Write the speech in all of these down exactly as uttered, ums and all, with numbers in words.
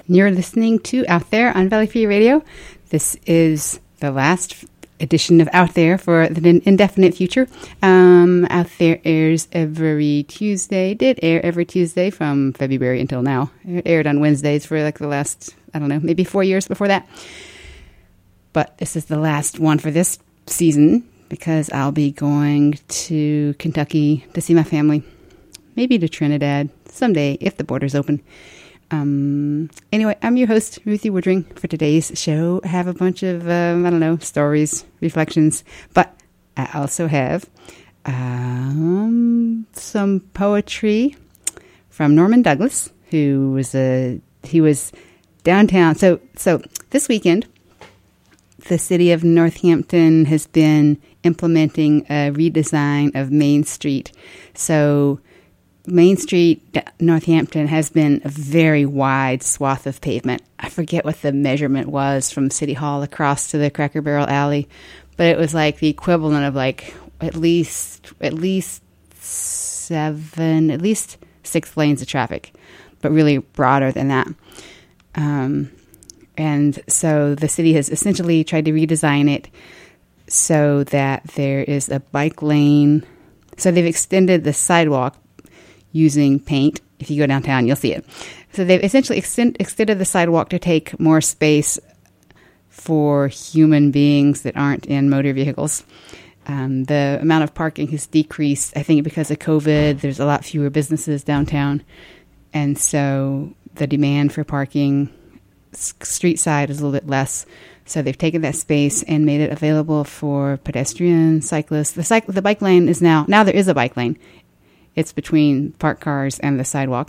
You're listening to Out There on Valley Free Radio. This is the last edition of Out There for the indefinite future. Um, Out There airs every Tuesday, did air every Tuesday from February until now. It aired on Wednesdays for like the last, I don't know, maybe four years before that. But this is the last one for this season because I'll be going to Kentucky to see my family. Maybe to Trinidad someday if the border's open. Um, anyway, I'm your host, Ruthie Woodring. For today's show, I have a bunch of, um, I don't know, stories, reflections, but I also have um, some poetry from Norman Douglas, who was a, he was downtown. So, so this weekend, the city of Northampton has been implementing a redesign of Main Street. So Main Street, Northampton, has been a very wide swath of pavement. I forget what the measurement was from City Hall across to the Cracker Barrel Alley, but it was like the equivalent of like at least at least seven, at least six lanes of traffic, but really broader than that. Um, and so the city has essentially tried to redesign it so that there is a bike lane. So they've extended the sidewalk using paint. If you go downtown, you'll see it. So they've essentially extend, extended the sidewalk to take more space for human beings that aren't in motor vehicles. Um, the amount of parking has decreased, I think, because of COVID. There's a lot fewer businesses downtown. And so the demand for parking street side is a little bit less. So they've taken that space and made it available for pedestrians, cyclists. The, cyc- the bike lane is now, now there is a bike lane. It's between parked cars and the sidewalk.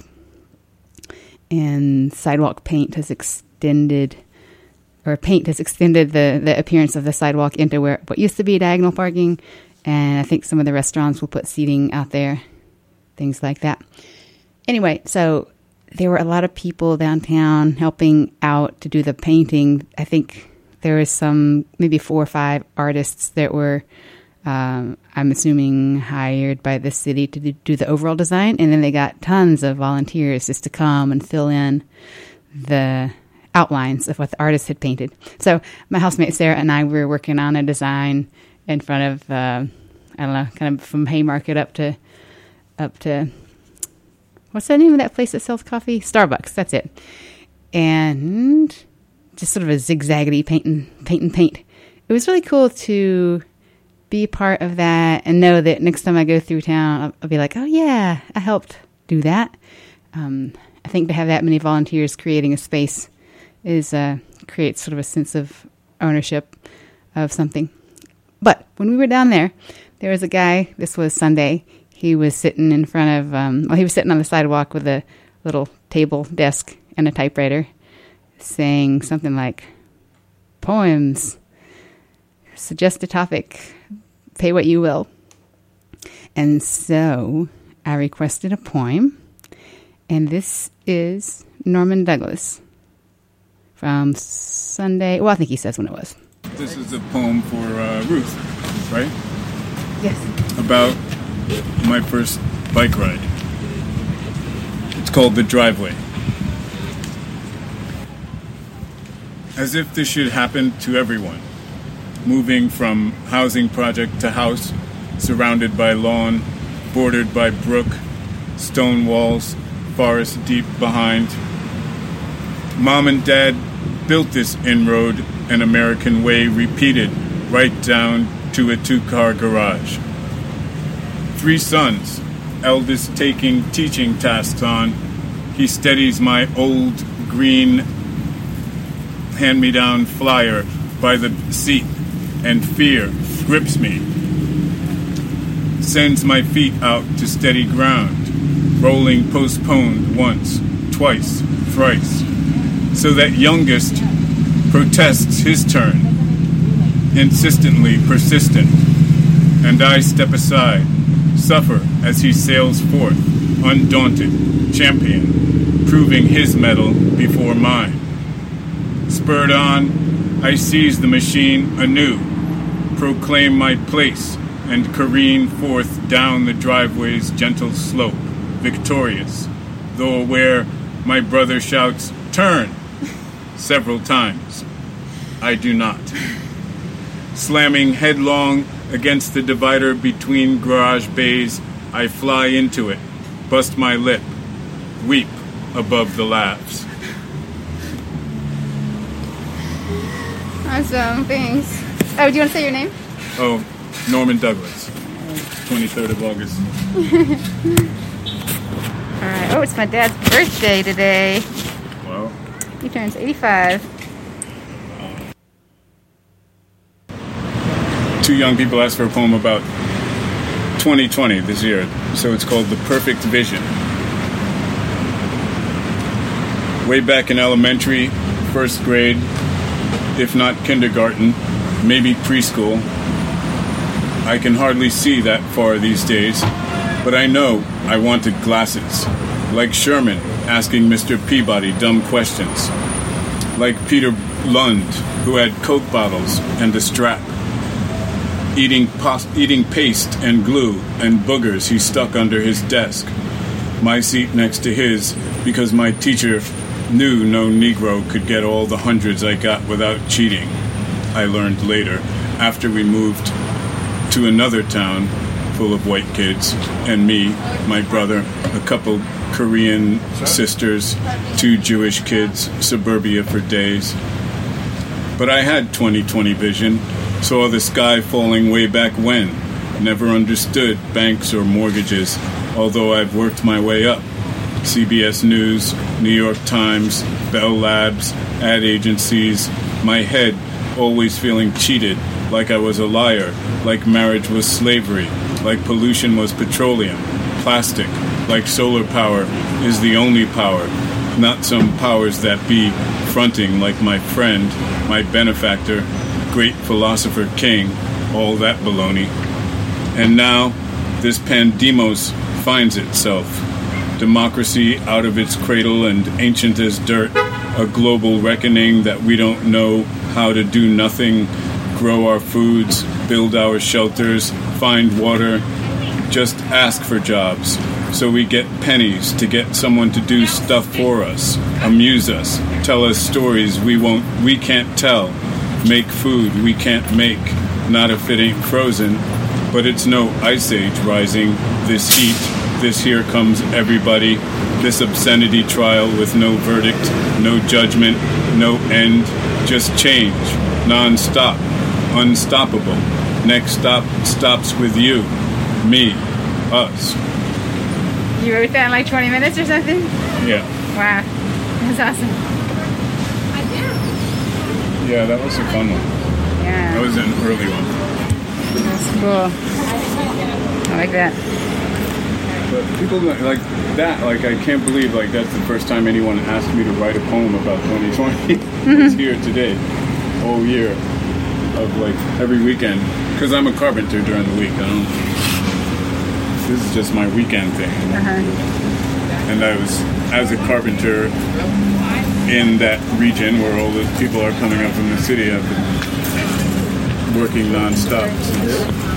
And sidewalk paint has extended, or paint has extended the, the appearance of the sidewalk into where what used to be diagonal parking. And I think some of the restaurants will put seating out there, things like that. Anyway, so there were a lot of people downtown helping out to do the painting. I think there was some, maybe four or five artists that were Um, I'm assuming hired by the city to do the overall design. And then they got tons of volunteers just to come and fill in the outlines of what the artist had painted. So my housemate Sarah and I were working on a design in front of, uh, I don't know, kind of from Haymarket up to, up to, what's the name of that place that sells coffee? Starbucks, that's it. And just sort of a zigzaggedy paint and paint and paint. It was really cool to be part of that and know that next time I go through town, I'll, I'll be like, oh yeah, I helped do that. Um, I think to have that many volunteers creating a space is uh, creates sort of a sense of ownership of something. But when we were down there, there was a guy, this was Sunday, he was sitting in front of, um, well, he was sitting on the sidewalk with a little table desk and a typewriter saying something like, poems, suggest a topic, pay what you will. And so I requested a poem, and this is Norman Douglas from Sunday. Well, I think he says when it was. This is a poem for uh, Ruth, right? Yes. About my first bike ride. It's called The Driveway. As if this should happen to everyone. Moving from housing project to house, surrounded by lawn, bordered by brook, stone walls, forest deep behind. Mom and Dad built this inroad an American way, repeated right down to a two-car garage. Three sons, eldest taking teaching tasks on. He steadies my old green hand-me-down flyer by the seat, and fear grips me, sends my feet out to steady ground, rolling postponed once, twice, thrice, so that youngest protests his turn, insistently persistent, and I step aside, suffer as he sails forth, undaunted, champion, proving his mettle before mine. Spurred on, I seize the machine anew, proclaim my place, and careen forth down the driveway's gentle slope, victorious, though aware my brother shouts, "Turn!" several times. I do not. Slamming headlong against the divider between garage bays, I fly into it, bust my lip, weep above the laughs. Awesome, thanks. Oh, do you want to say your name? Oh, Norman Douglas, twenty-third of August. All right. Oh, it's my dad's birthday today. Wow. He turns eighty-five. Two young people asked for a poem about twenty twenty this year, so it's called The Perfect Vision. Way back in elementary, first grade, if not kindergarten, maybe preschool, I can hardly see that far these days, but I know I wanted glasses, like Sherman asking Mister Peabody dumb questions, like Peter Lund, who had Coke bottles and a strap, eating pos- eating paste and glue and boogers he stuck under his desk, my seat next to his, because my teacher knew no Negro could get all the hundreds I got without cheating. I learned later, after we moved to another town full of white kids, and me, my brother, a couple Korean sisters, two Jewish kids, suburbia for days. But I had twenty twenty vision, saw the sky falling way back when, never understood banks or mortgages, although I've worked my way up. C B S News, New York Times, Bell Labs, ad agencies, my head always feeling cheated, like I was a liar, like marriage was slavery, like pollution was petroleum, plastic, like solar power is the only power, not some powers that be fronting like my friend, my benefactor, great philosopher king, all that baloney. And now, this pandemos finds itself. Democracy out of its cradle and ancient as dirt, a global reckoning that we don't know how to do nothing, grow our foods, build our shelters, find water, just ask for jobs. So we get pennies to get someone to do stuff for us, amuse us, tell us stories we won't, we can't tell, make food we can't make, not if it ain't frozen, but it's no ice age rising, this heat, this here comes everybody, this obscenity trial with no verdict, no judgment, no end, just change, non-stop, unstoppable. Next stop stops with you, me, us. You wrote that in like twenty minutes or something? Yeah. Wow. That's awesome. Yeah, that was a fun one. Yeah. That was an early one. That's cool. I like that. But people like that, like I can't believe like that's the first time anyone asked me to write a poem about twenty twenty. It's here today, whole year of like every weekend, because I'm a carpenter during the week. I don't. This is just my weekend thing. Uh-huh. And I was as a carpenter in that region where all the people are coming up from the city. I've been working nonstop since.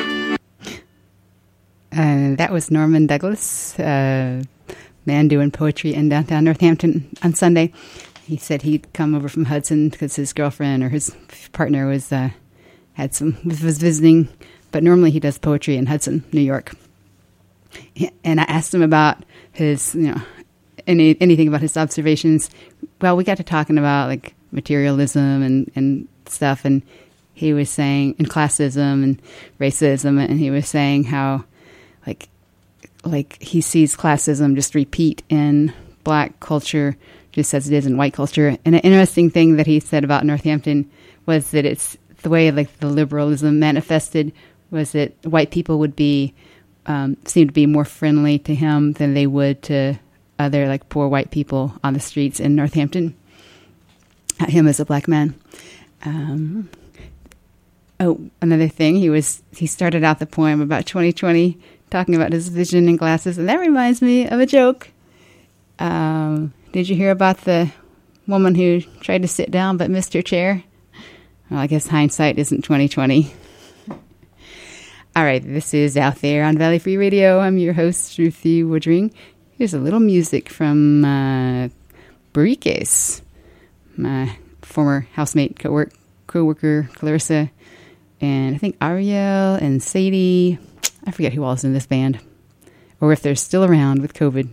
Uh, that was Norman Douglas, uh, man doing poetry in downtown Northampton on Sunday. He said he'd come over from Hudson because his girlfriend or his partner was uh, had some was visiting, but normally he does poetry in Hudson, New York. And I asked him about his, you know, any anything about his observations. Well, we got to talking about like materialism and, and stuff, and he was saying, and classism and racism, and he was saying how. Like, like he sees classism just repeat in black culture, just as it is in white culture. And an interesting thing that he said about Northampton was that it's the way like the liberalism manifested was that white people would be um, seem to be more friendly to him than they would to other like poor white people on the streets in Northampton. Uh, him as a black man. Um, oh, another thing, he was he started out the poem about twenty twenty. Talking about his vision and glasses, and that reminds me of a joke. Um, did you hear about the woman who tried to sit down but missed her chair? Well, I guess hindsight isn't twenty twenty. All right, this is Out There on Valley Free Radio. I'm your host, Ruthie Woodring. Here's a little music from uh, Briques. my former housemate, co-work, co-worker, Clarissa, and I think Ariel and Sadie. I forget who else is in this band, or if they're still around with COVID.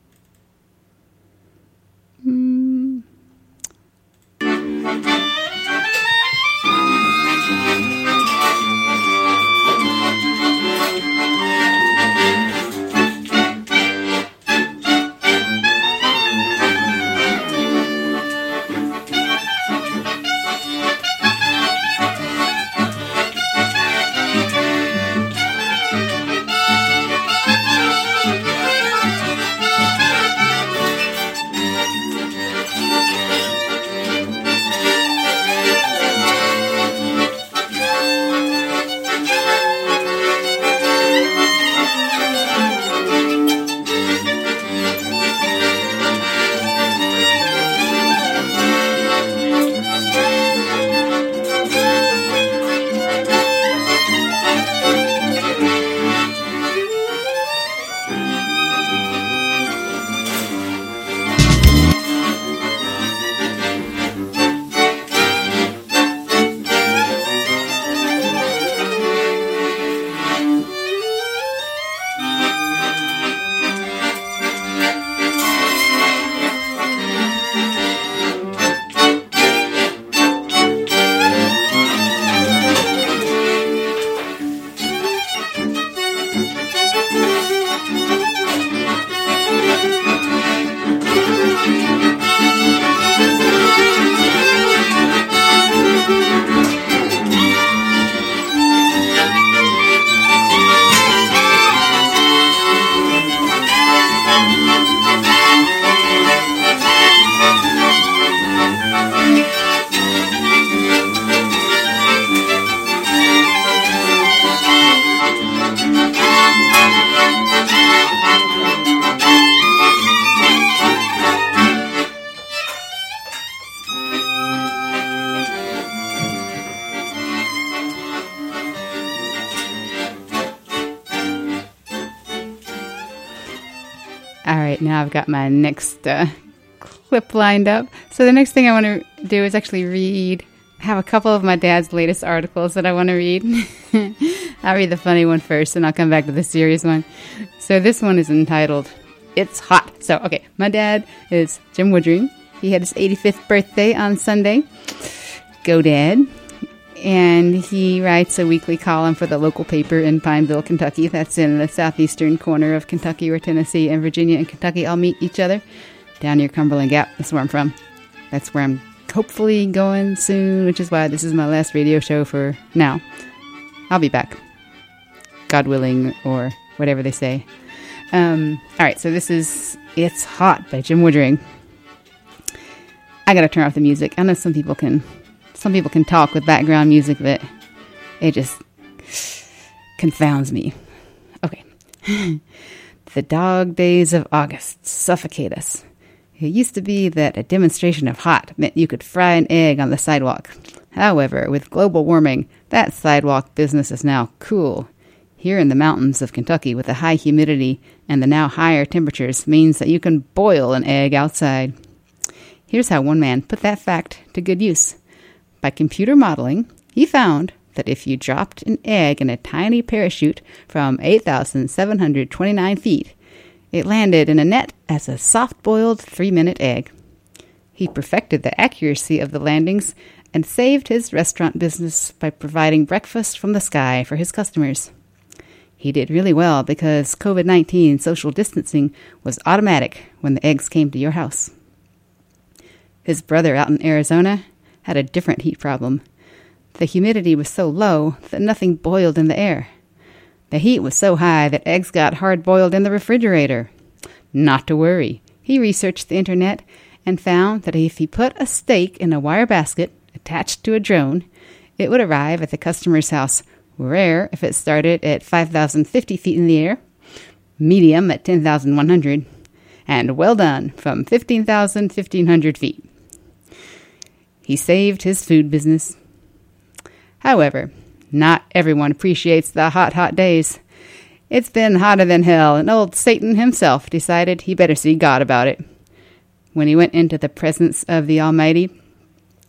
Mm. All right, now I've got my next uh, clip lined up. So the next thing I want to do is actually read, have a couple of my dad's latest articles that I want to read. I'll read the funny one first, and I'll come back to the serious one. So this one is entitled, It's Hot. So, okay, my dad is Jim Woodring. He had his eighty-fifth birthday on Sunday. Go Dad. And he writes a weekly column for the local paper in Pineville, Kentucky. That's in the southeastern corner of Kentucky, where Tennessee and Virginia and Kentucky all meet each other, down near Cumberland Gap. That's where I'm from. That's where I'm hopefully going soon, which is why this is my last radio show for now. I'll be back, God willing, or whatever they say. Um, all right, so this is It's Hot by Jim Woodring. I gotta turn off the music. I know some people can... Some people can talk with background music, but it just confounds me. Okay. The dog days of August suffocate us. It used to be that a demonstration of hot meant you could fry an egg on the sidewalk. However, with global warming, that sidewalk business is now cool. Here in the mountains of Kentucky, with the high humidity and the now higher temperatures, means that you can boil an egg outside. Here's how one man put that fact to good use. By computer modeling, he found that if you dropped an egg in a tiny parachute from eight thousand seven hundred twenty-nine feet, it landed in a net as a soft-boiled three-minute egg. He perfected the accuracy of the landings and saved his restaurant business by providing breakfast from the sky for his customers. He did really well because covid nineteen social distancing was automatic when the eggs came to your house. His brother out in Arizona had a different heat problem. The humidity was so low that nothing boiled in the air. The heat was so high that eggs got hard-boiled in the refrigerator. Not to worry. He researched the internet and found that if he put a steak in a wire basket attached to a drone, it would arrive at the customer's house rare if it started at five thousand fifty feet in the air, medium at ten thousand one hundred, and well done from fifteen thousand fifteen hundred feet. He saved his food business. However, not everyone appreciates the hot, hot days. It's been hotter than hell, and old Satan himself decided he better see God about it. When he went into the presence of the Almighty,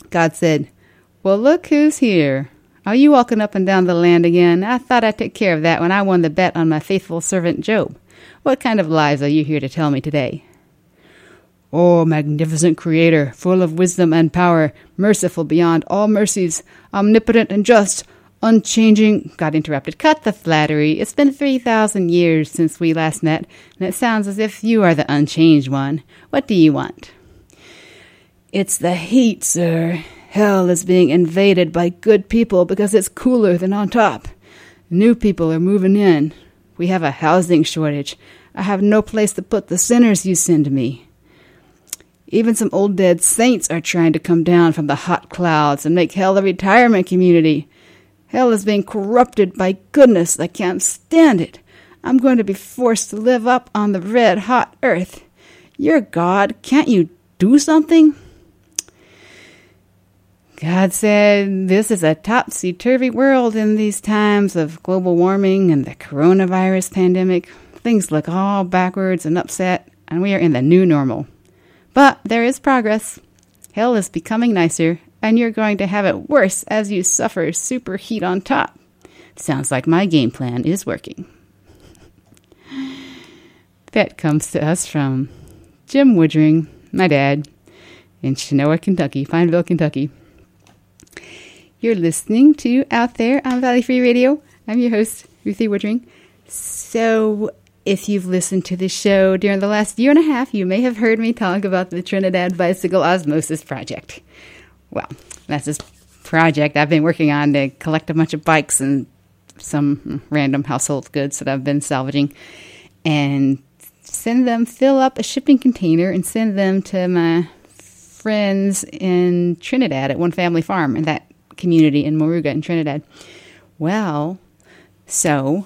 God said, "Well, look who's here. Are you walking up and down the land again? I thought I took care of that when I won the bet on my faithful servant Job. What kind of lies are you here to tell me today?" "O magnificent Creator, full of wisdom and power, merciful beyond all mercies, omnipotent and just, unchanging—" God interrupted. "Cut the flattery. It's been three thousand years since we last met, and it sounds as if you are the unchanged one. What do you want?" "It's the heat, sir. Hell is being invaded by good people because it's cooler than on top. New people are moving in. We have a housing shortage. I have no place to put the sinners you send me. Even some old dead saints are trying to come down from the hot clouds and make hell a retirement community. Hell is being corrupted by goodness. I can't stand it. I'm going to be forced to live up on the red-hot earth. You're God. Can't you do something?" God said, "This is a topsy-turvy world in these times of global warming and the coronavirus pandemic. Things look all backwards and upset, and we are in the new normal. But there is progress. Hell is becoming nicer, and you're going to have it worse as you suffer superheat on top. Sounds like my game plan is working." That comes to us from Jim Woodring, my dad, in Chenoa, Kentucky, Pineville, Kentucky. You're listening to Out There on Valley Free Radio. I'm your host, Ruthie Woodring. So, if you've listened to this show during the last year and a half, you may have heard me talk about the Trinidad Bicycle Osmosis Project. Well, that's this project I've been working on to collect a bunch of bikes and some random household goods that I've been salvaging and send them, fill up a shipping container and send them to my friends in Trinidad at One Family Farm in that community in Moruga in Trinidad. Well, so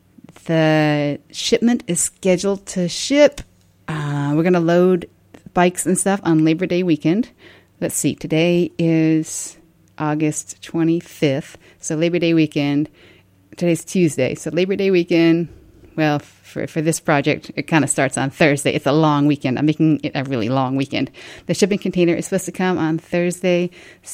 the shipment is scheduled to ship. Uh, we're going to load bikes and stuff on Labor Day weekend. Let's see, today is August twenty-fifth. So Labor Day weekend, today's Tuesday. So Labor Day weekend, well, for, for this project, it kind of starts on Thursday. It's a long weekend. I'm making it a really long weekend. The shipping container is supposed to come on Thursday,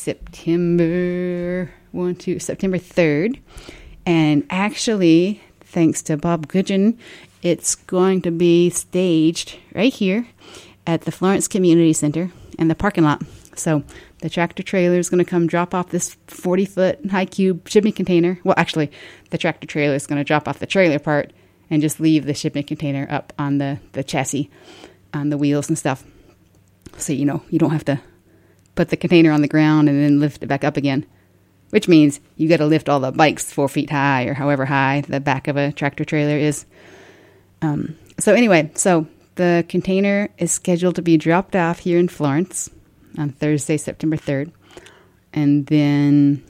September one, two, September third. And actually, thanks to Bob Gudgeon, it's going to be staged right here at the Florence Community Center in the parking lot. So the tractor trailer is going to come drop off this forty-foot high cube shipping container. Well, actually, the tractor trailer is going to drop off the trailer part and just leave the shipping container up on the, the chassis, on the wheels and stuff. So, you know, you don't have to put the container on the ground and then lift it back up again, which means you got to lift all the bikes four feet high or however high the back of a tractor trailer is. Um, so anyway, so the container is scheduled to be dropped off here in Florence on Thursday, September third. And then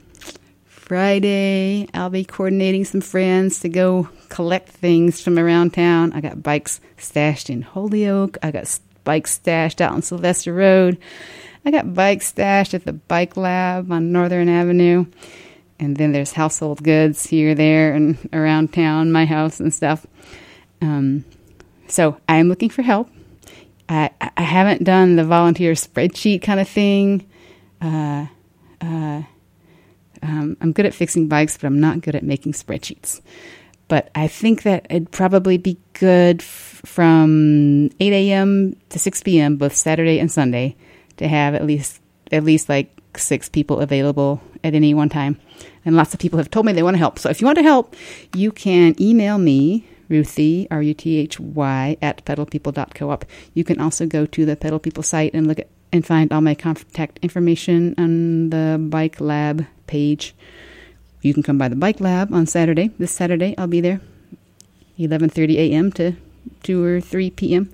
Friday, I'll be coordinating some friends to go collect things from around town. I got bikes stashed in Holyoke. I got bikes stashed out on Sylvester Road. I got bikes stashed at the Bike Lab on Northern Avenue. And then there's household goods here, there, and around town, my house and stuff. Um, so I'm looking for help. I, I haven't done the volunteer spreadsheet kind of thing. Uh, uh, um, I'm good at fixing bikes, but I'm not good at making spreadsheets. But I think that it'd probably be good f- from eight a.m. to six p.m. both Saturday and Sunday to have at least at least like six people available at any one time. And lots of people have told me they want to help. So if you want to help, you can email me, Ruthie, R U T H Y, at pedal people dot coop. You can also go to the Pedal People site and look at and find all my contact information on the Bike Lab page. You can come by the Bike Lab on Saturday. This Saturday, I'll be there, eleven thirty a.m. to two or three p.m.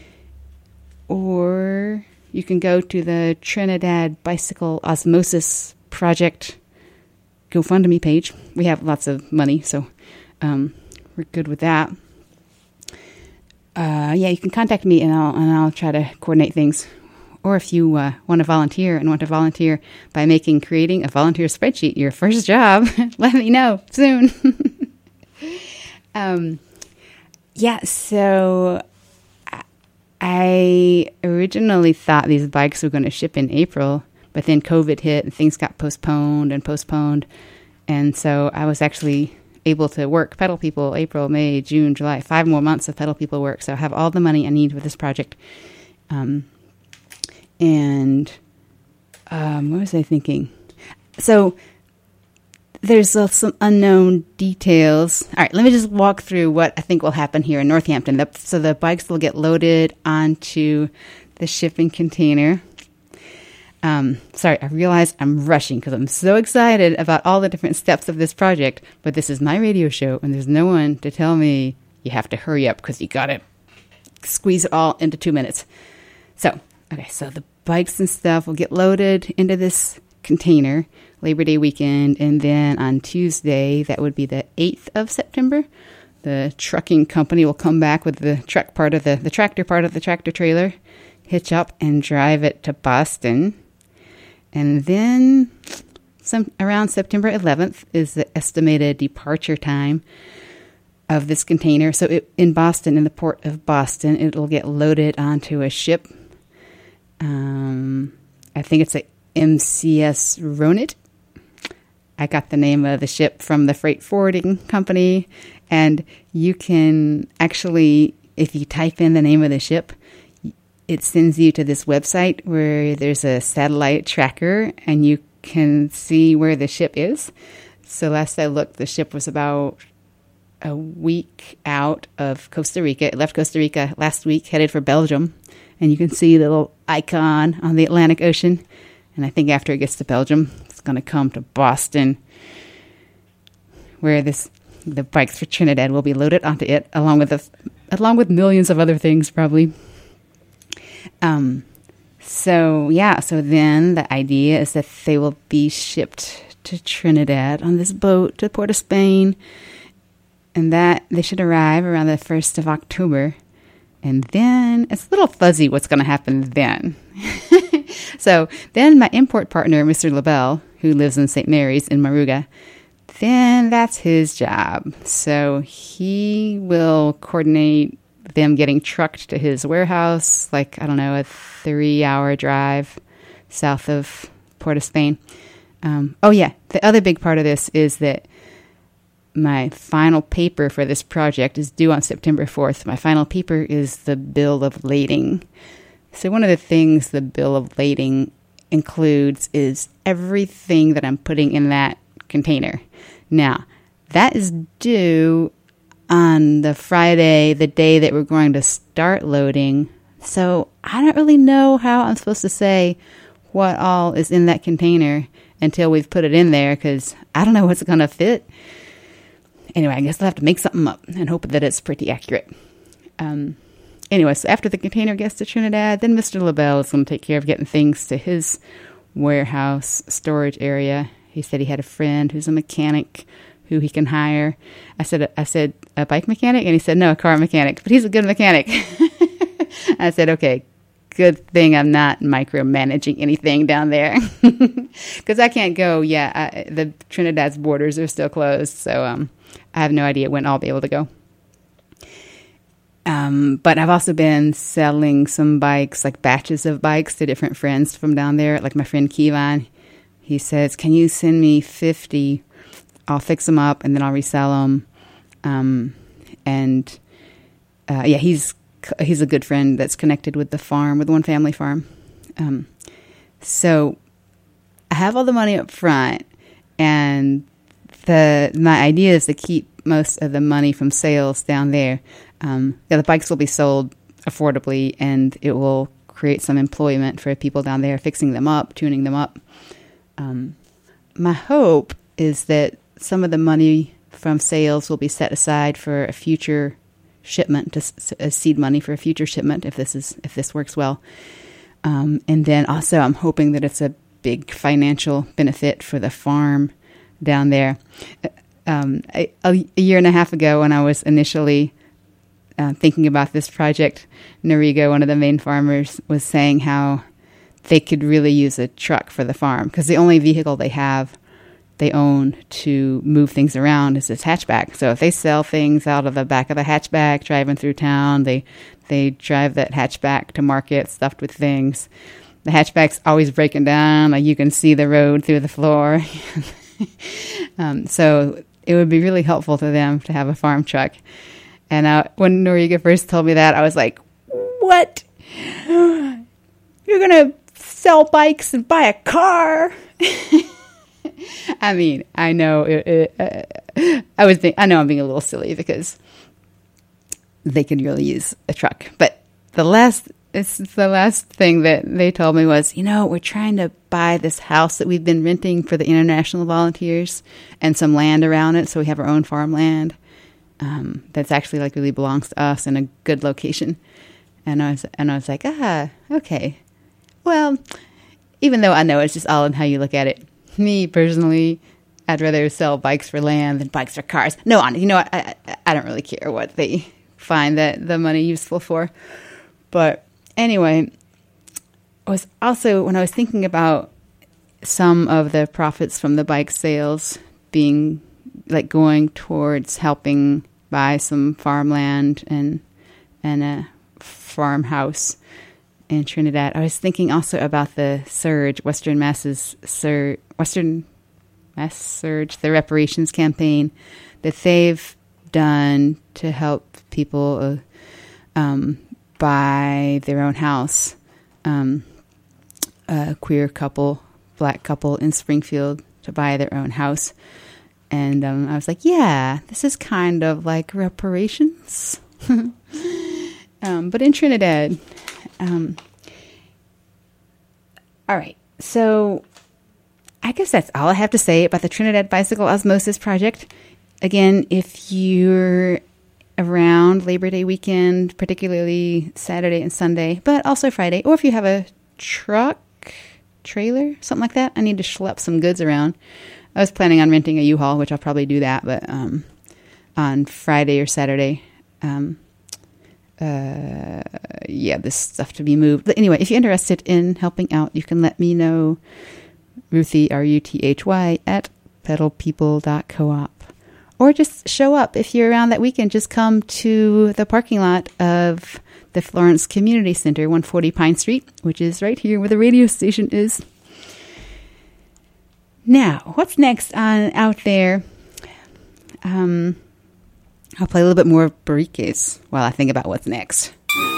Or you can go to the Trinidad Bicycle Osmosis Project GoFundMe page. We have lots of money, so um, we're good with that. Uh, yeah, you can contact me, and I'll and I'll try to coordinate things. Or if you uh, want to volunteer and want to volunteer by making creating a volunteer spreadsheet your first job, let me know soon. um, yeah, so I originally thought these bikes were going to ship in April, But then COVID hit and things got postponed and postponed. And so I was actually able to work Pedal People April, May, June, July, five more months of Pedal People work. So I have all the money I need for this project. Um, and um, what was I thinking? So there's uh, some unknown details. All right, let me just walk through what I think will happen here in Northampton. The, so the bikes will get loaded onto the shipping container. Um, sorry, I realize I'm rushing because I'm so excited about all the different steps of this project, but this is my radio show and there's no one to tell me you have to hurry up because you got to squeeze it all into two minutes. So, okay, so the bikes and stuff will get loaded into this container Labor Day weekend, and then on Tuesday, that would be the eighth of September, the trucking company will come back with the truck part of the, the tractor part of the tractor trailer, hitch up and drive it to Boston. And then some around September eleventh is the estimated departure time of this container. So it, in Boston, in the port of Boston, it'll get loaded onto a ship. Um, I think it's a M C S Ronit. I got the name of the ship from the freight forwarding company. And you can actually, if you type in the name of the ship, it sends you to this website where there's a satellite tracker and you can see where the ship is. So last I looked, the ship was about a week out of Costa Rica. It left Costa Rica last week, headed for Belgium. And you can see the little icon on the Atlantic Ocean. And I think after it gets to Belgium, it's going to come to Boston, where this the bikes for Trinidad will be loaded onto it, along with a, along with millions of other things, probably. Um, so, yeah, so then the idea is that they will be shipped to Trinidad on this boat to Port of Spain, and that they should arrive around the first of October. And then it's a little fuzzy what's going to happen then. So then my import partner, Mister LaBelle, who lives in Saint Mary's in Moruga, then that's his job. So he will coordinate them getting trucked to his warehouse, like, I don't know, a three-hour drive south of Port of Spain. Um, oh, yeah, the other big part of this is that my final paper for this project is due on September fourth. My final paper is the bill of lading. So one of the things the bill of lading includes is everything that I'm putting in that container. Now, that is due on the Friday, the day that we're going to start loading. So I don't really know how I'm supposed to say what all is in that container until we've put it in there, because I don't know what's going to fit. Anyway, I guess I'll have to make something up and hope that it's pretty accurate. Um, anyway, so after the container gets to Trinidad, then Mister LaBelle is going to take care of getting things to his warehouse storage area. He said he had a friend who's a mechanic who he can hire. I said, I said, a bike mechanic? And he said, no, a car mechanic. But he's a good mechanic. I said, okay, good thing I'm not micromanaging anything down there. Because I can't go, yeah, I, the Trinidad's borders are still closed. So um, I have no idea when I'll be able to go. Um, but I've also been selling some bikes, like batches of bikes, to different friends from down there. Like my friend Kevon, he says, can you send me fifty? I'll fix them up and then I'll resell them. Um, and uh, yeah, he's he's a good friend that's connected with the farm, with One Family Farm. Um, so I have all the money up front, and the my idea is to keep most of the money from sales down there. Um, yeah, the bikes will be sold affordably, and it will create some employment for people down there fixing them up, tuning them up. Um, my hope is that some of the money from sales will be set aside for a future shipment, to as seed money for a future shipment, if this is if this works well. Um, and then also, I'm hoping that it's a big financial benefit for the farm down there. Um, a, a year and a half ago, when I was initially uh, thinking about this project, Norigo, one of the main farmers, was saying how they could really use a truck for the farm, because the only vehicle they have, they own to move things around, is this hatchback. So if they sell things out of the back of the hatchback, driving through town, they they drive that hatchback to market stuffed with things. the hatchback's always breaking down. Like you can see the road through the floor. um, so it would be really helpful to them to have a farm truck. And uh, when Noriega first told me that, I was like, what? You're going to sell bikes and buy a car? I mean, I know it, it, uh, I was being, I know I'm being a little silly because they could really use a truck. But the last, it's the last thing that they told me was, you know, we're trying to buy this house that we've been renting for the International Volunteers and some land around it, so we have our own farmland um, that's actually like really belongs to us in a good location. And I was, and I was like, ah, okay. Well, even though I know it's just all in how you look at it. Me personally, I'd rather sell bikes for land than bikes for cars. No, you know what? I, I, I don't really care what they find that the money useful for. But anyway, I was also, when I was thinking about some of the profits from the bike sales being like going towards helping buy some farmland and and a farmhouse in Trinidad, I was thinking also about the surge, Western Mass's surge, Western Mass Surge, the reparations campaign that they've done to help people uh, um, buy their own house. Um, a queer couple, black couple in Springfield to buy their own house. And um, I was like, yeah, this is kind of like reparations. um, but in Trinidad. Um, all right. So I guess that's all I have to say about the Trinidad Bicycle Osmosis Project. Again, if you're around Labor Day weekend, particularly Saturday and Sunday, but also Friday, or if you have a truck, trailer, something like that, I need to schlep some goods around. I was planning on renting a U-Haul, which I'll probably do that, but um, on Friday or Saturday, um, uh, yeah, this stuff to be moved. But anyway, if you're interested in helping out, you can let me know. Ruthie, R U T H Y, at pedal people dot coop. Or just show up. If you're around that weekend, just come to the parking lot of the Florence Community Center, one forty Pine Street, which is right here where the radio station is. Now, what's next on out there? Um, I'll play a little bit more Barriques while I think about what's next.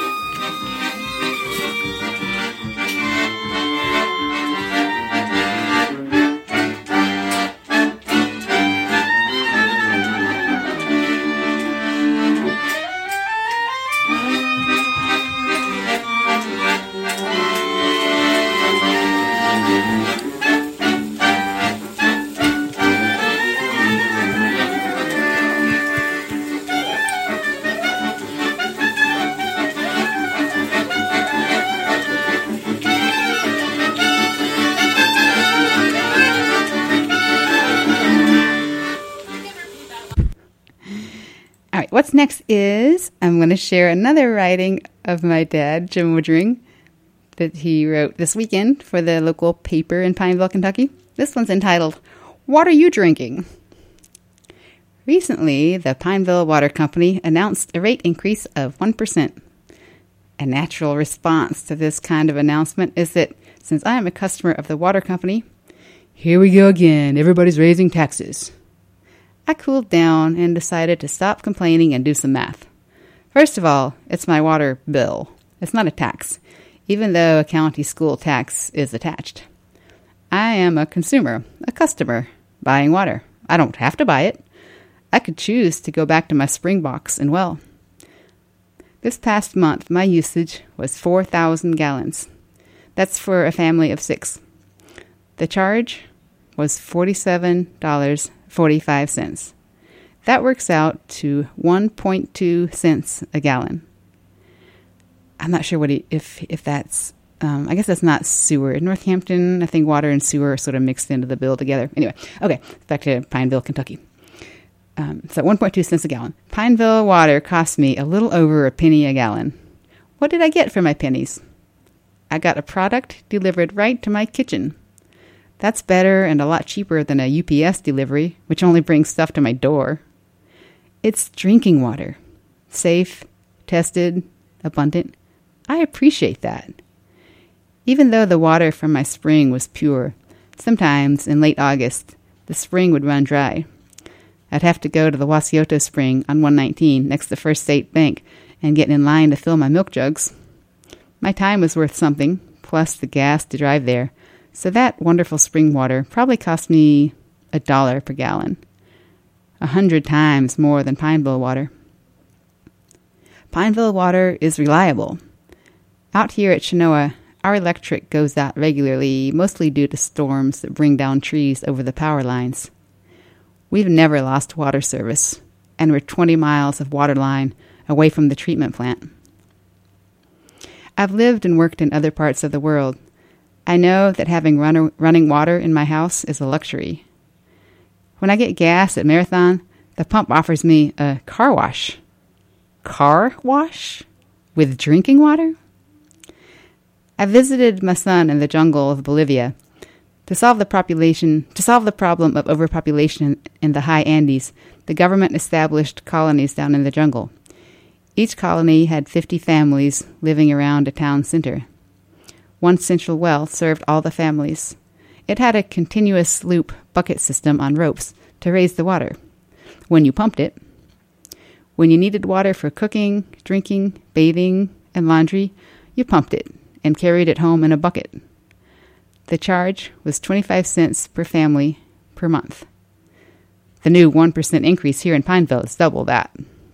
What's next is I'm going to share another writing of my dad, Jim Woodring, that he wrote this weekend for the local paper in Pineville, Kentucky. This one's entitled, What Are You Drinking? Recently, the Pineville Water Company announced a rate increase of one percent. A natural response to this kind of announcement is that since I am a customer of the water company, here we go again, everybody's raising taxes. I cooled down and decided to stop complaining and do some math. First of all, it's my water bill. It's not a tax, even though a county school tax is attached. I am a consumer, a customer, buying water. I don't have to buy it. I could choose to go back to my spring box and well. This past month, my usage was four thousand gallons. That's for a family of six. The charge was forty-seven dollars and forty-five cents. That works out to one point two cents a gallon. I'm not sure what he, if if that's, um, I guess that's not sewer. In Northampton, I think water and sewer are sort of mixed into the bill together. Anyway, okay, back to Pineville, Kentucky. Um, so one point two cents a gallon. Pineville water cost me a little over a penny a gallon. What did I get for my pennies? I got a product delivered right to my kitchen. That's better and a lot cheaper than a U P S delivery, which only brings stuff to my door. It's drinking water. Safe, tested, abundant. I appreciate that. Even though the water from my spring was pure, sometimes in late August, the spring would run dry. I'd have to go to the Wasiota Spring on one nineteen next to First State Bank and get in line to fill my milk jugs. My time was worth something, plus the gas to drive there, so that wonderful spring water probably cost me a dollar per gallon, a hundred times more than Pineville water. Pineville water is reliable. Out here at Chenoa, our electric goes out regularly, mostly due to storms that bring down trees over the power lines. We've never lost water service, and we're twenty miles of water line away from the treatment plant. I've lived and worked in other parts of the world. I know that having run- running water in my house is a luxury. When I get gas at Marathon, the pump offers me a car wash. Car wash? With drinking water? I visited my son in the jungle of Bolivia. To solve the population, to solve the problem of overpopulation in the high Andes, the government established colonies down in the jungle. Each colony had fifty families living around a town center. One central well served all the families. It had a continuous loop bucket system on ropes to raise the water when you pumped it. When you needed water for cooking, drinking, bathing, and laundry, you pumped it and carried it home in a bucket. The charge was twenty-five cents per family per month. The new one percent increase here in Pineville is double that.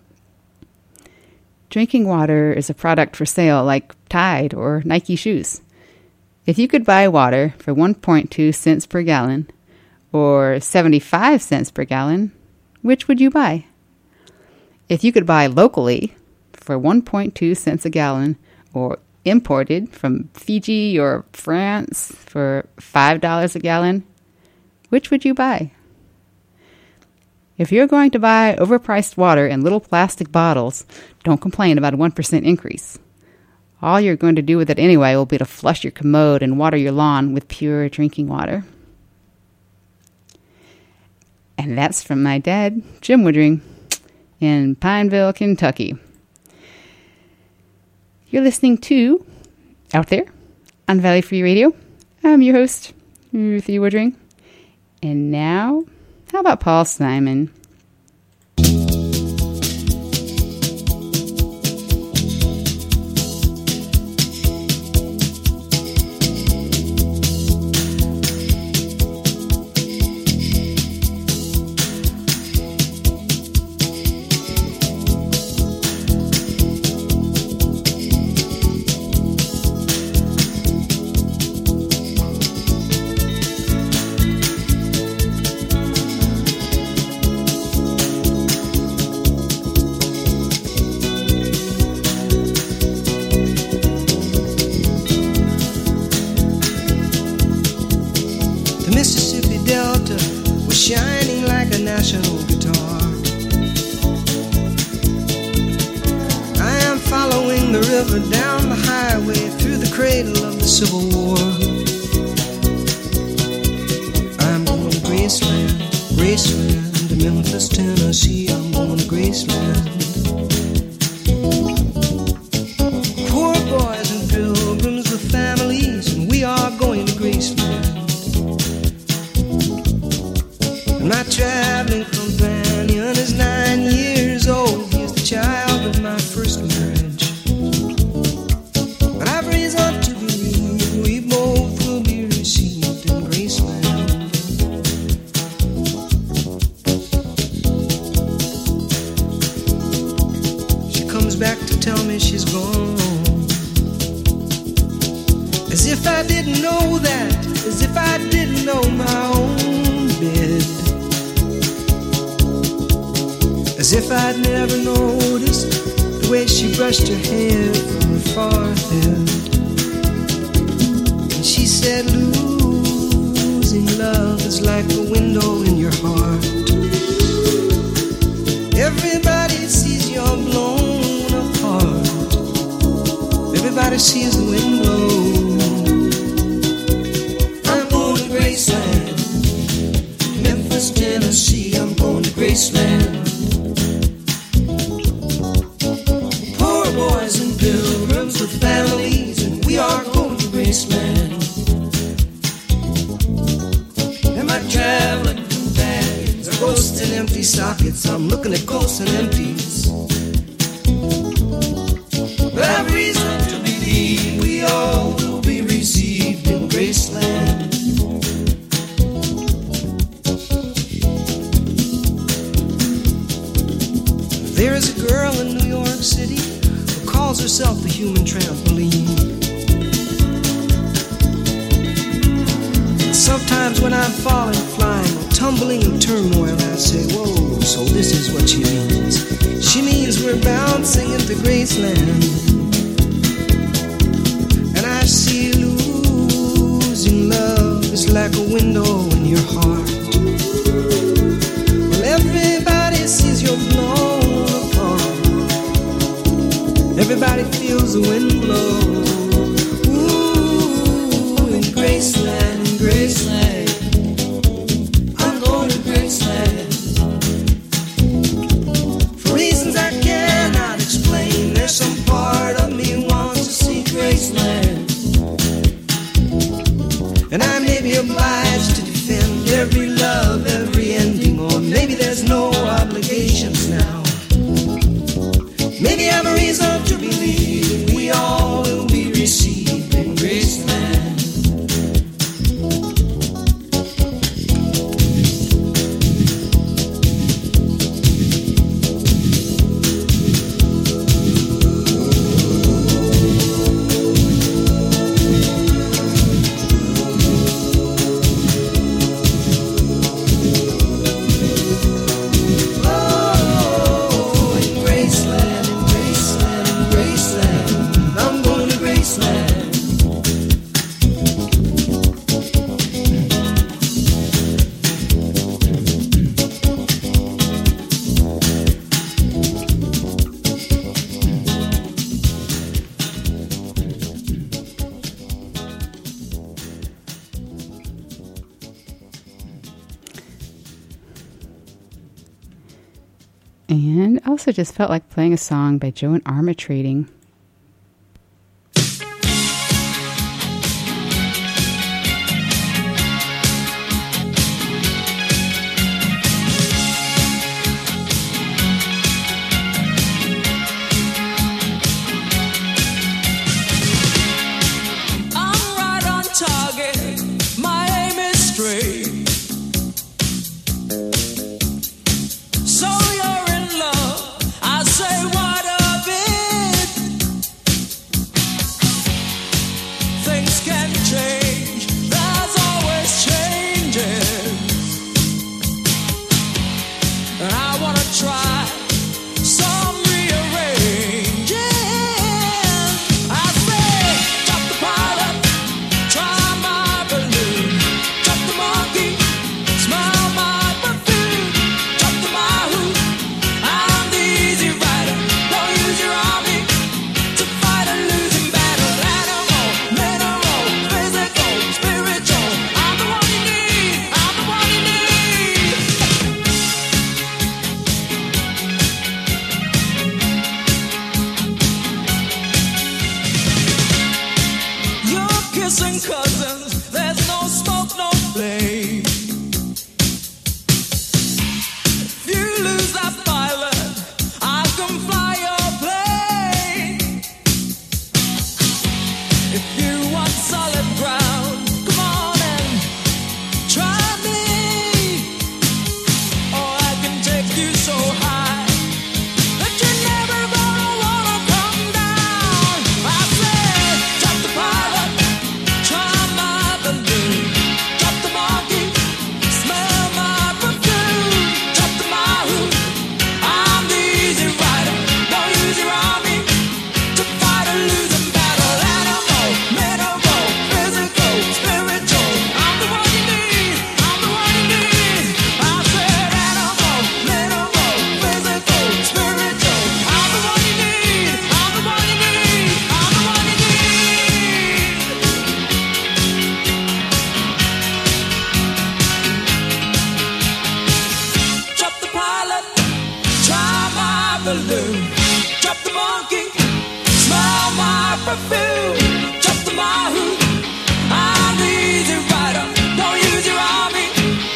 Drinking water is a product for sale like Tide or Nike shoes. If you could buy water for one point two cents per gallon or seventy-five cents per gallon, which would you buy? If you could buy locally for one point two cents a gallon or imported from Fiji or France for five dollars a gallon, which would you buy? If you're going to buy overpriced water in little plastic bottles, don't complain about a one percent increase. All you're going to do with it anyway will be to flush your commode and water your lawn with pure drinking water. And that's from my dad, Jim Woodring, in Pineville, Kentucky. You're listening to Out There on Valley Free Radio. I'm your host, Ruthie Woodring. And now, how about Paul Simon? Poor boys and pilgrims with families, and we are going to Graceland. like traveling companions, a ghost in empty sockets. I'm looking at ghosts and empties. But I have reason to believe we all will be received in Graceland. There is a girl in New York City who calls herself the human trampoline. Sometimes when I'm falling, flying, or tumbling in turmoil, I say, whoa, so this is what she means. She means we're bouncing into Graceland. And I see losing love is like a window in your heart. Well, everybody sees you're blown apart. Everybody feels the wind blow. Ooh, in Graceland. Graceland, I'm going to Graceland. For reasons I cannot explain, there's some part of me wants to see Graceland. And I may be obliged to defend every love, every ending, or maybe there's no obligations now. Maybe I have a reason to believe we all will be received in Graceland. And I also just felt like playing a song by Joe and Armatrading. perfume. Drop the Mahou. I'm the easy rider. Don't use your army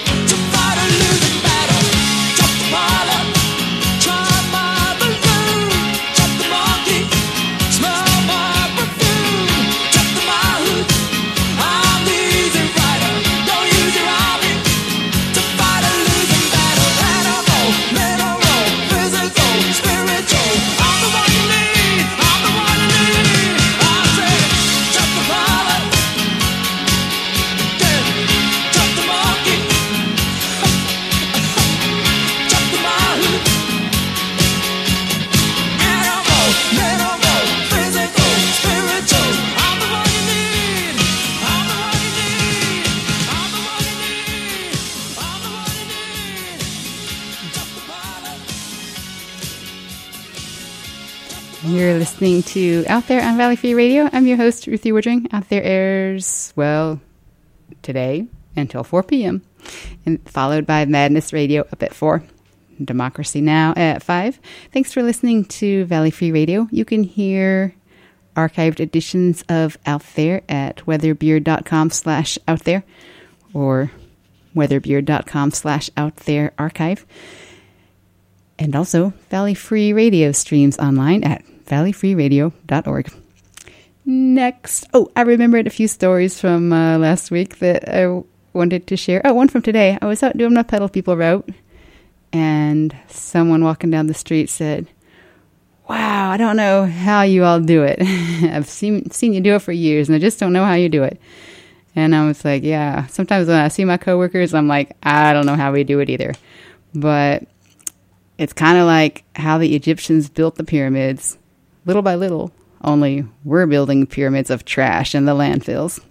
You're listening to Out There on Valley Free Radio. I'm your host, Ruthie Woodring. Out There airs, well, today until four p.m. and followed by Madness Radio up at four. Democracy Now! At five. Thanks for listening to Valley Free Radio. You can hear archived editions of Out There at weatherbeard.com slash out there or weatherbeard.com slash out there archive. And also, Valley Free Radio streams online at valley free radio dot org. Next. Oh, I remembered a few stories from uh, last week that I wanted to share. Oh, one from today. I was out doing my Pedal People route, and someone walking down the street said, "Wow, I don't know how you all do it. I've seen seen you do it for years, and I just don't know how you do it." And I was like, yeah, sometimes when I see my coworkers, I'm like, I don't know how we do it either. But it's kind of like how the Egyptians built the pyramids, little by little, only we're building pyramids of trash in the landfills.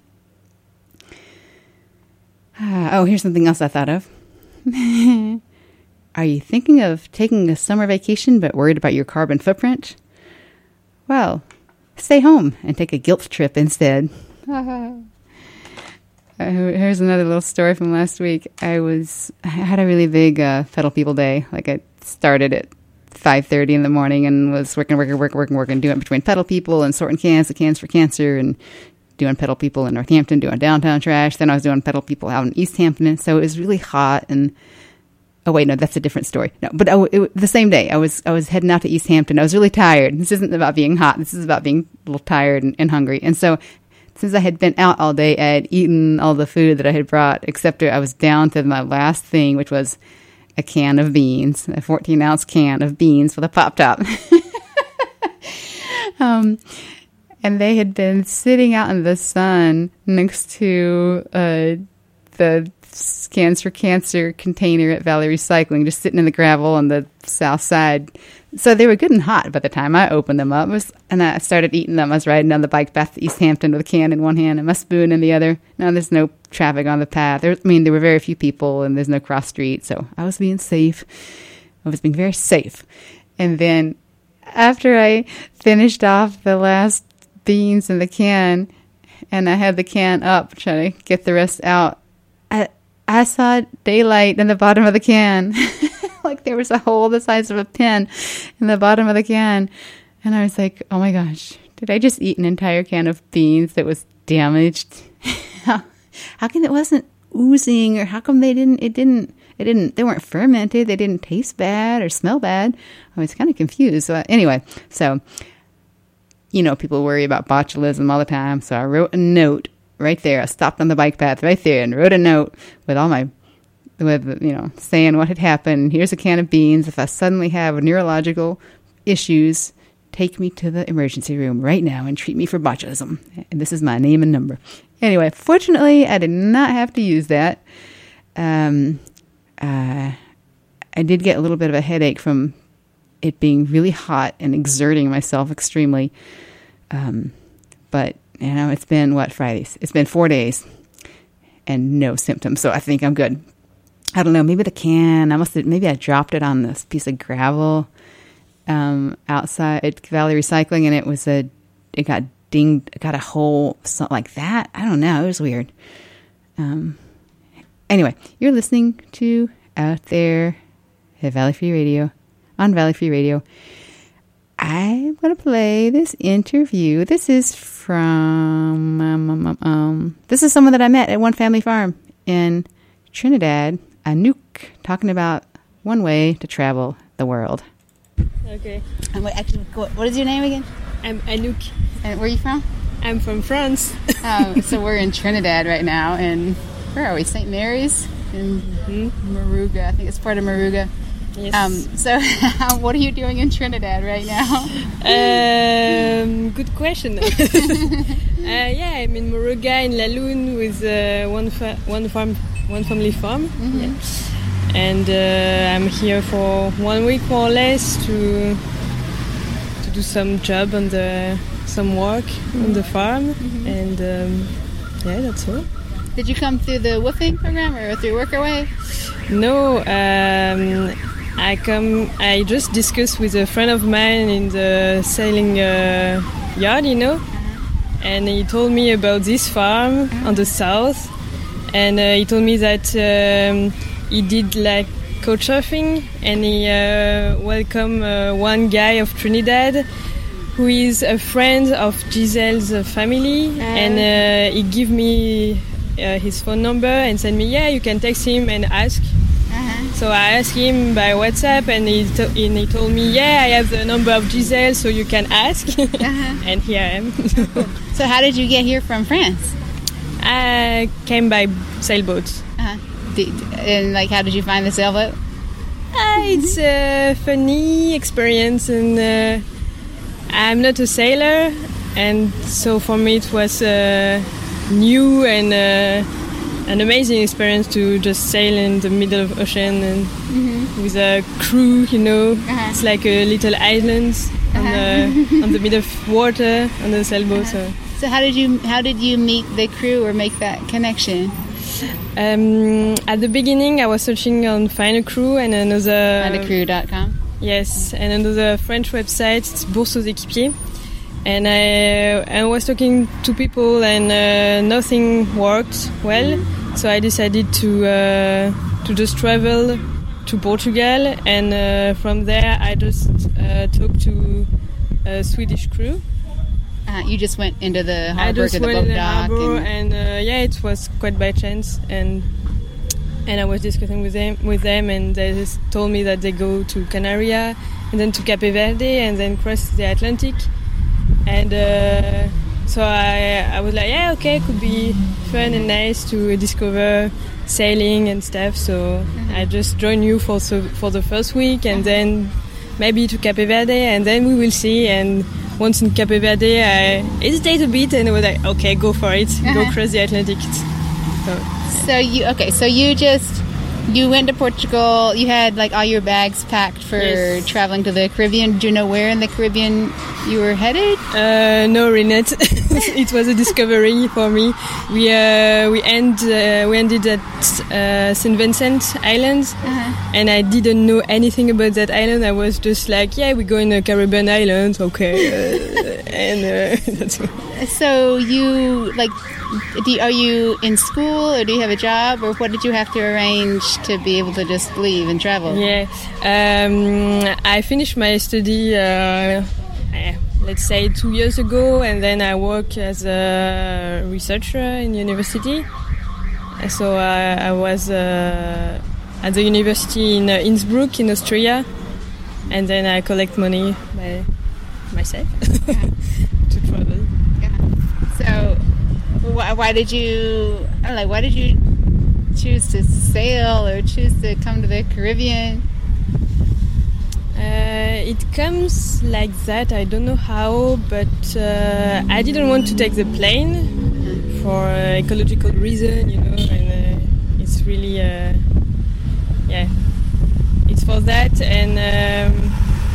Uh, oh, here's something else I thought of. Are you thinking of taking a summer vacation but worried about your carbon footprint? Well, stay home and take a guilt trip instead. uh, here's another little story from last week. I was I had a really big uh, Pedal People day. Like I started at five thirty in the morning and was working, working, working, working, working, doing it between Pedal People and sorting cans, the Cans for Cancer, and doing Pedal People in Northampton, doing downtown trash. Then I was doing Pedal People out in East Hampton. So it was really hot. And oh wait, no, that's a different story. No, but I, it, the same day I was I was heading out to East Hampton. I was really tired. This isn't about being hot. This is about being a little tired and, and hungry. And so since I had been out all day, I had eaten all the food that I had brought, except I was down to my last thing, which was a can of beans, a fourteen ounce can of beans with a pop top. um, and they had been sitting out in the sun next to uh, the Cans for Cancer container at Valley Recycling, just sitting in the gravel on the south side. So they were good and hot by the time I opened them up. It was, and I started eating them. I was riding down the bike path to East Hampton with a can in one hand and my spoon in the other. Now there's no traffic on the path. There, I mean, there were very few people and there's no cross street. So I was being safe. I was being very safe. And then after I finished off the last beans in the can and I had the can up trying to get the rest out, I, I saw daylight in the bottom of the can. Like there was a hole the size of a pin in the bottom of the can. And I was like, oh my gosh, did I just eat an entire can of beans that was damaged? how, how come it wasn't oozing, or how come they didn't, it didn't, it didn't, they weren't fermented. They didn't taste bad or smell bad. I was kind of confused. So anyway, so, you know, people worry about botulism all the time. So I wrote a note right there. I stopped on the bike path right there and wrote a note with all my with, you know, saying what had happened. Here's a can of beans. If I suddenly have neurological issues, take me to the emergency room right now and treat me for botulism. And this is my name and number. Anyway, fortunately, I did not have to use that. Um, uh, I did get a little bit of a headache from it being really hot and exerting myself extremely. Um, but, you know, it's been, what, Fridays? It's been four days and no symptoms. So I think I'm good. I don't know, maybe the can, I must have, maybe I dropped it on this piece of gravel um, outside at Valley Recycling, and it was a, it got dinged, it got a hole, something like that. I don't know, it was weird. Um, anyway, you're listening to Out There at Valley Free Radio, on Valley Free Radio. I'm going to play this interview. This is from, um, um, um, this is someone that I met at One Family Farm in Trinidad, Anouk, talking about one way to travel the world. Okay. And what, actually, what is your name again? I'm Anouk. And where are you from? I'm from France. um, so we're in Trinidad right now, and where are we? Saint Mary's in mm-hmm. Moruga. I think it's part of Moruga. Yes. Um, so what are you doing in Trinidad right now? um, good question. uh, yeah, I'm in Moruga in La Lune with uh, one fa- one farm. One family farm, mm-hmm. yeah. And uh, I'm here for one week more or less to to do some job on the some work mm-hmm. on the farm, mm-hmm. and um, yeah, that's all. Did you come through the woofing program or through Workaway? No, um, I come. I just discussed with a friend of mine in the sailing uh, yard, you know, uh-huh. and he told me about this farm uh-huh. on the south, and uh, he told me that um, he did like couchsurfing, and he uh, welcomed uh, one guy of Trinidad who is a friend of Giselle's uh, family, uh-huh. and uh, he gave me uh, his phone number and said me, yeah, you can text him and ask. Uh-huh. So I asked him by WhatsApp, and he, to- and he told me, yeah, I have the number of Giselle, so you can ask. Uh-huh. And here I am. So how did you get here from France? I came by sailboat. Uh-huh. Did, and like, how did you find the sailboat? Uh, it's a funny experience, and uh, I'm not a sailor, and so for me it was uh, new and uh, an amazing experience to just sail in the middle of the ocean and mm-hmm. with a crew, you know. Uh-huh. It's like a little island uh-huh. on, the, on the middle of water on the sailboat. Uh-huh. So. so how did you how did you meet the crew or make that connection? Um, at the beginning, I was searching on Find a Crew and another... find a crew dot com. Yes, and another French website, it's Bourse aux Équipiers. And I, I was talking to people and uh, nothing worked well. Mm-hmm. So I decided to uh, to just travel to Portugal. And uh, from there, I just uh, talked to a Swedish crew. Uh, you just went into the harbor I just to the went boat in the dock, harbor and, and uh, yeah, it was quite by chance, and and I was discussing with them with them, and they just told me that they go to Canaria and then to Cape Verde and then cross the Atlantic, and uh, so I I was like, yeah, okay, could be fun and nice to discover sailing and stuff. So mm-hmm. I just joined you for so, for the first week, and then maybe to Cape Verde, and then we will see. And once in Cape Verde, I hesitated a bit, and I was like, okay, go for it, uh-huh. go cross the Atlantic. So, so you okay? So you just you went to Portugal. You had like all your bags packed for yes. traveling to the Caribbean. Do you know where in the Caribbean you were headed? Uh, no, Renette. It was a discovery for me. We uh, we end uh, we ended at uh, Saint Vincent Island, uh-huh. and I didn't know anything about that island. I was just like, yeah, we go in a Caribbean island, okay, uh, and uh, that's it. So you like, do you, are you in school or do you have a job, or what did you have to arrange to be able to just leave and travel? Yeah, um, I finished my study. Uh, let's say two years ago, and then I work as a researcher in university. So uh, I was uh, at the university in uh, Innsbruck in Austria, and then I collect money by myself yeah. to travel. Yeah. So why, why did you I don't know, why did you choose to sail or choose to come to the Caribbean? Uh, it comes like that. I don't know how, but uh, I didn't want to take the plane for uh, ecological reason, you know, and uh, it's really, uh, yeah, it's for that, and um,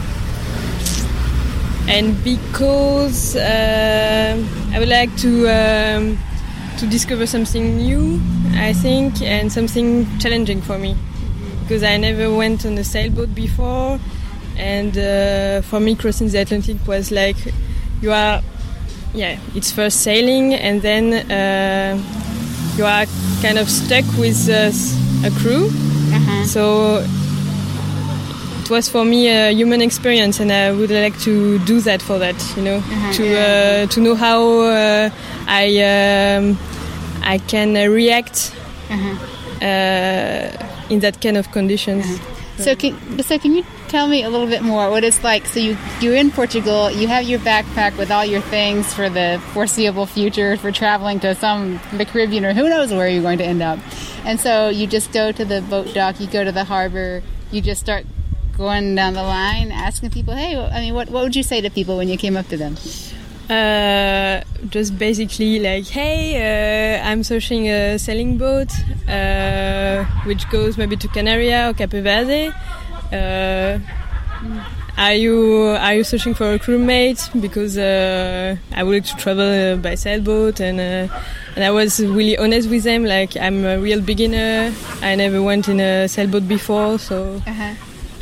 and because uh, I would like to um, to discover something new, I think, and something challenging for me, because I never went on a sailboat before. And uh, for me, crossing the Atlantic was like, you are, yeah, it's first sailing, and then uh, you are kind of stuck with uh, a crew. Uh-huh. So it was for me a human experience, and I would like to do that for that, you know, uh-huh, to yeah. uh, to know how uh, I um, I can uh, react uh-huh. uh, in that kind of conditions. Uh-huh. So can so can you tell me a little bit more what it's like? So you you're in Portugal, you have your backpack with all your things for the foreseeable future for traveling to some the Caribbean or who knows where you're going to end up, and so you just go to the boat dock, you go to the harbor, you just start going down the line asking people, hey, I mean, what what would you say to people when you came up to them? Uh, just basically like, hey, uh, I'm searching a sailing boat uh, which goes maybe to Canaria or Cape Verde. Uh, are you are you searching for a crewmate? Because uh, I would like to travel uh, by sailboat, and uh, and I was really honest with them. Like, I'm a real beginner. I never went in a sailboat before, so uh-huh.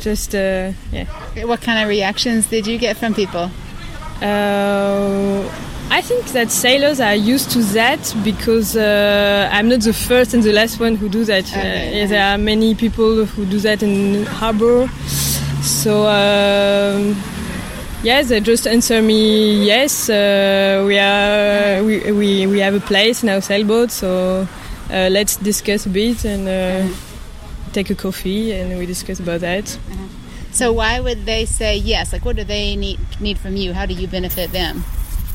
just uh, yeah. What kind of reactions did you get from people? Uh, I think that sailors are used to that because uh, I'm not the first and the last one who do that. Okay. Uh, there are many people who do that in harbor. So um, yes, they just answer me yes. Uh, we are we, we we have a place in our sailboat, so uh, let's discuss a bit and uh, uh-huh. take a coffee and we discuss about that. Uh-huh. So why would they say yes? Like, what do they need need from you? How do you benefit them?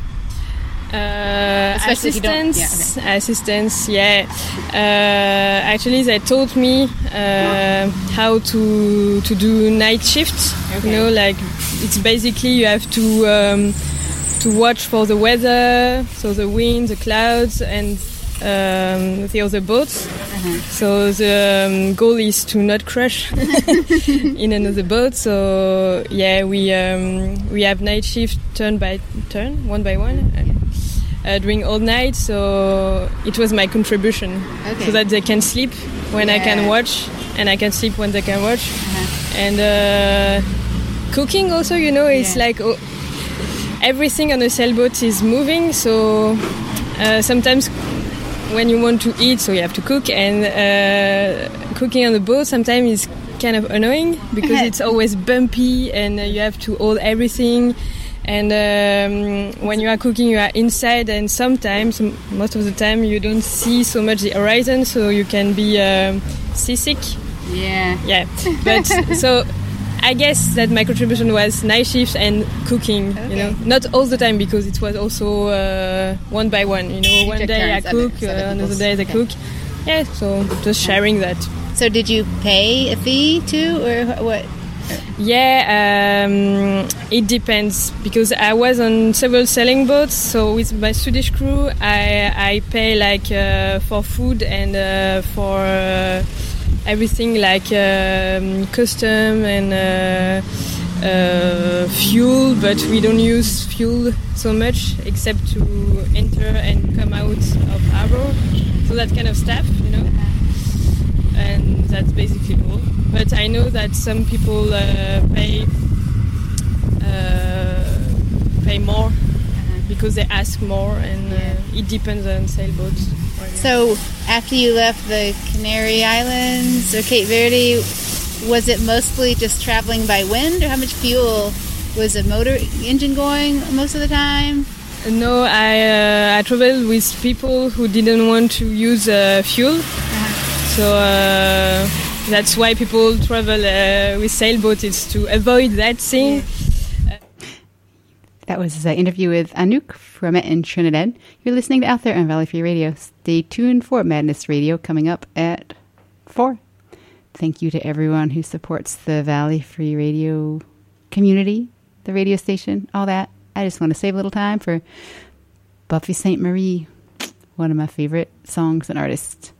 Uh, assistance, yeah, okay. assistance, yeah. Uh, actually, they taught me uh, how to to do night shift. Okay. You know, like it's basically you have to um, to watch for the weather, so the wind, the clouds, and um, the other boats. Uh-huh. So the um, goal is to not crash in another boat. So yeah, we um, we have night shift turn by turn, one by one. Okay. Uh, during all night, so it was my contribution, okay. so that they can sleep when yeah. I can watch, and I can sleep when they can watch. Uh-huh. And uh, cooking also, you know, it's yeah. like oh, everything on a sailboat is moving. So uh, sometimes when you want to eat, so you have to cook, and uh, cooking on the boat sometimes is kind of annoying because it's always bumpy, and uh, you have to hold everything. And um, when you are cooking, you are inside, and sometimes, most of the time, you don't see so much the horizon, so you can be um, seasick. Yeah. Yeah. But so I guess that my contribution was night shifts and cooking. Okay. You know, not all the time because it was also uh, one by one. You know, one day I cook, uh, another day they cook. Yeah. So just sharing that. So did you pay a fee too, or what? Yeah, um, it depends because I was on several sailing boats. So with my Swedish crew, I I pay like uh, for food and uh, for uh, everything like um, custom and uh, uh, fuel. But we don't use fuel so much except to enter and come out of harbor. So that kind of stuff, you know. And that's basically all. But I know that some people uh, pay uh, pay more uh-huh. because they ask more, and uh, it depends on sailboats. So after you left the Canary Islands or Cape Verde, was it mostly just traveling by wind, or how much fuel was a motor engine going most of the time? No, I uh, I traveled with people who didn't want to use uh, fuel. Uh-huh. So uh, that's why people travel uh, with sailboats, is to avoid that thing. Yeah. That was an interview with Anouk from in Trinidad. You're listening to Out There on Valley Free Radio. Stay tuned for Madness Radio coming up at four. Thank you to everyone who supports the Valley Free Radio community, the radio station, all that. I just want to save a little time for Buffy Sainte-Marie, one of my favorite songs and artists.